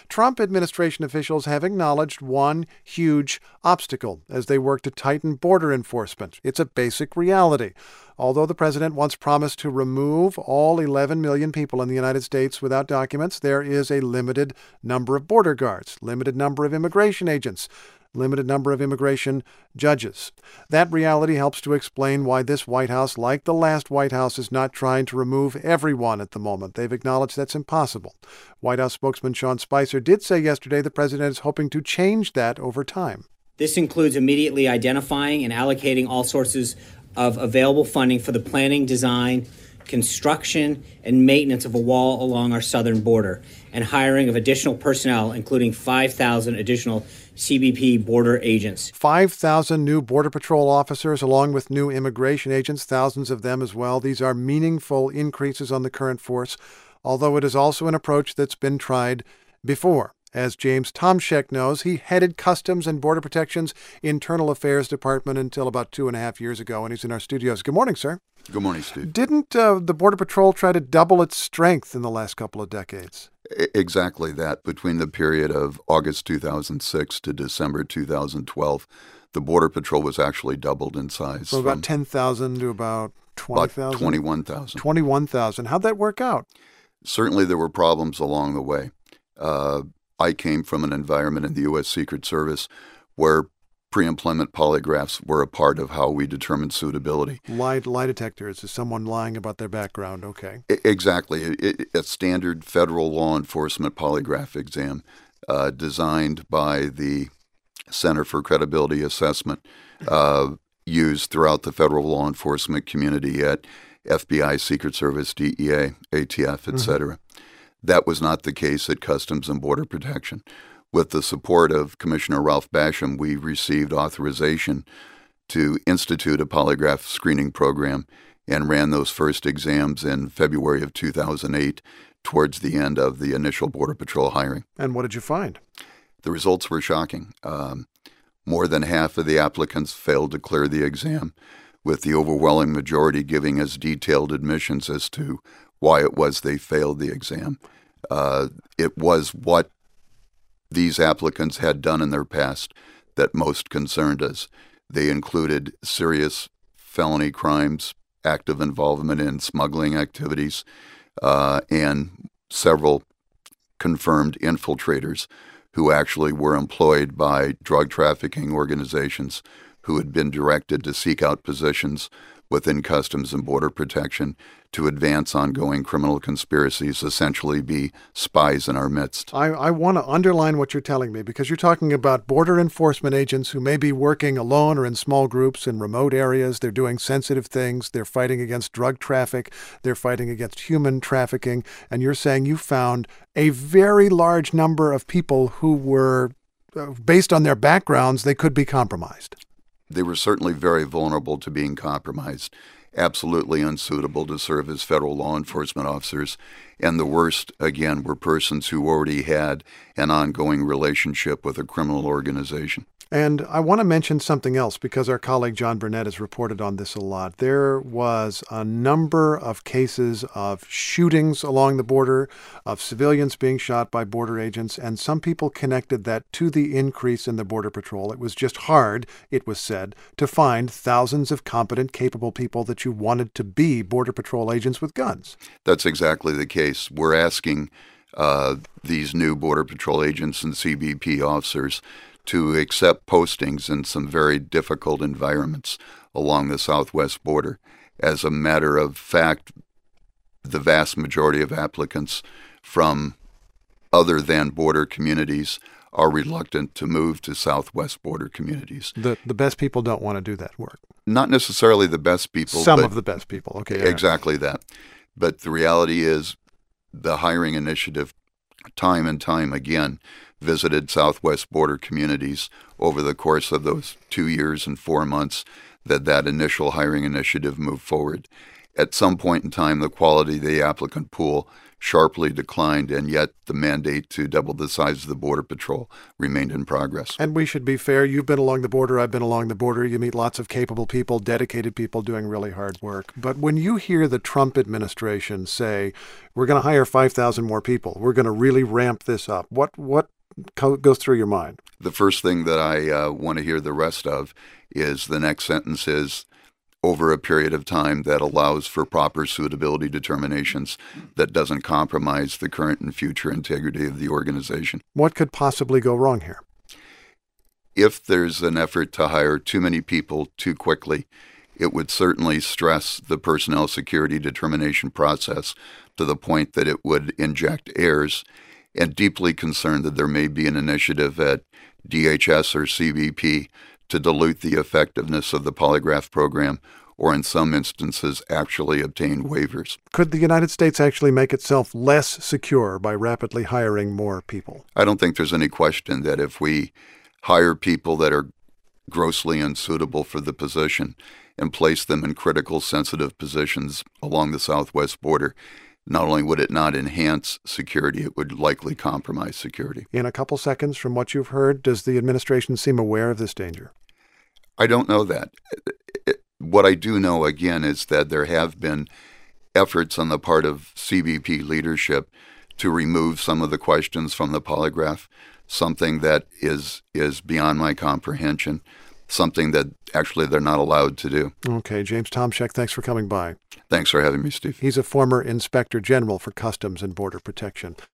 Trump administration officials have acknowledged one huge obstacle as they work to tighten border enforcement. It's a basic reality. Although the president once promised to remove all 11 million people in the United States without documents, there is a limited number of border guards, limited number of immigration agents, limited number of immigration judges. That reality helps to explain why this White House, like the last White House, is not trying to remove everyone at the moment. They've acknowledged that's impossible. White House spokesman Sean Spicer did say yesterday the president is hoping to change that over time. This includes immediately identifying and allocating all sources of available funding for the planning, design, construction, and maintenance of a wall along our southern border, and hiring of additional personnel, including 5,000 additional CBP border agents. 5,000 new Border Patrol officers, along with new immigration agents, thousands of them as well. These are meaningful increases on the current force, although it is also an approach that's been tried before. As James Tomsheck knows, he headed Customs and Border Protection's Internal Affairs Department until about 2.5 years ago, and he's in our studios. Good morning, sir. Good morning, Steve. Didn't the Border Patrol try to double its strength in the last couple of decades? Exactly that. Between the period of August 2006 to December 2012, the Border Patrol was actually doubled in size. From about 10,000 to about 20,000? About 21,000. 21,000. How'd that work out? Certainly there were problems along the way. I came from an environment in the U.S. Secret Service where pre-employment polygraphs were a part of how we determined suitability. Lie detectors, is someone lying about their background, okay. Exactly. A standard federal law enforcement polygraph exam designed by the Center for Credibility Assessment, used throughout the federal law enforcement community at FBI, Secret Service, DEA, ATF, etc. That was not the case at Customs and Border Protection. With the support of Commissioner Ralph Basham, we received authorization to institute a polygraph screening program and ran those first exams in February of 2008 towards the end of the initial Border Patrol hiring. And what did you find? The results were shocking. More than half of the applicants failed to clear the exam, with the overwhelming majority giving us detailed admissions as to why it was they failed the exam. It was what these applicants had done in their past that most concerned us. They included serious felony crimes, active involvement in smuggling activities, and several confirmed infiltrators who actually were employed by drug trafficking organizations who had been directed to seek out positions within Customs and Border Protection to advance ongoing criminal conspiracies, essentially be spies in our midst. I want to underline what you're telling me, because you're talking about border enforcement agents who may be working alone or in small groups in remote areas. They're doing sensitive things. They're fighting against drug traffic. They're fighting against human trafficking. And you're saying you found a very large number of people who were, based on their backgrounds, they could be compromised. They were certainly very vulnerable to being compromised, absolutely unsuitable to serve as federal law enforcement officers. And the worst, again, were persons who already had an ongoing relationship with a criminal organization. And I want to mention something else, because our colleague John Burnett has reported on this a lot. There was a number of cases of shootings along the border, of civilians being shot by border agents, and some people connected that to the increase in the Border Patrol. It was just hard, it was said, to find thousands of competent, capable people that you wanted to be Border Patrol agents with guns. That's exactly the case. We're asking these new Border Patrol agents and CBP officers to accept postings in some very difficult environments along the southwest border. As a matter of fact, the vast majority of applicants from other than border communities are reluctant to move to southwest border communities. The best people don't want to do that work. Not necessarily the best people. Some of the best people, okay. Yeah. Exactly that. But the reality is the hiring initiative, time and time again, visited southwest border communities over the course of those 2 years and 4 months that initial hiring initiative moved forward. At some point in time, the quality of the applicant pool sharply declined, and yet the mandate to double the size of the Border Patrol remained in progress. And we should be fair. You've been along the border. I've been along the border. You meet lots of capable people, dedicated people doing really hard work. But when you hear the Trump administration say, we're going to hire 5,000 more people, we're going to really ramp this up, what goes through your mind? The first thing that I want to hear the rest of is the next sentence is, over a period of time that allows for proper suitability determinations that doesn't compromise the current and future integrity of the organization. What could possibly go wrong here? If there's an effort to hire too many people too quickly, it would certainly stress the personnel security determination process to the point that it would inject errors, and deeply concerned that there may be an initiative at DHS or CBP to dilute the effectiveness of the polygraph program, or in some instances actually obtain waivers. Could the United States actually make itself less secure by rapidly hiring more people? I don't think there's any question that if we hire people that are grossly unsuitable for the position and place them in critical, sensitive positions along the southwest border, not only would it not enhance security, it would likely compromise security. In a couple seconds, from what you've heard, does the administration seem aware of this danger? I don't know that. What I do know, again, is that there have been efforts on the part of CBP leadership to remove some of the questions from the polygraph, something that is beyond my comprehension, something that actually they're not allowed to do. Okay, James Tomsheck, thanks for coming by. Thanks for having me, Steve. He's a former Inspector General for Customs and Border Protection.